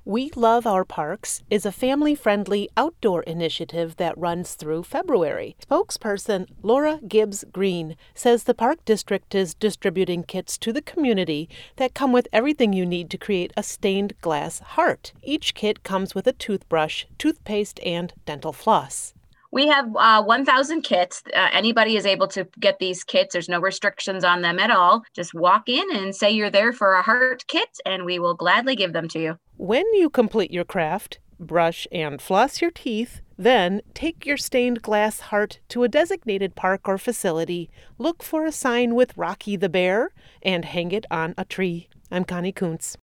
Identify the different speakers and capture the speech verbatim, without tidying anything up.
Speaker 1: We Love Our Parks is a family-friendly outdoor initiative that runs through February. Spokesperson Laura Gibbs Green says the Park District is distributing kits to the community that come with everything you need to create a stained glass heart. Each kit comes with a toothbrush, toothpaste, and dental floss.
Speaker 2: We have uh, one thousand kits. Uh, anybody is able to get these kits. There's no restrictions on them at all. Just walk in and say you're there for a heart kit, and we will gladly give them to you.
Speaker 1: When you complete your craft, brush and floss your teeth, then take your stained glass heart to a designated park or facility, look for a sign with Rocky the Bear, and hang it on a tree. I'm Connie Kuntz.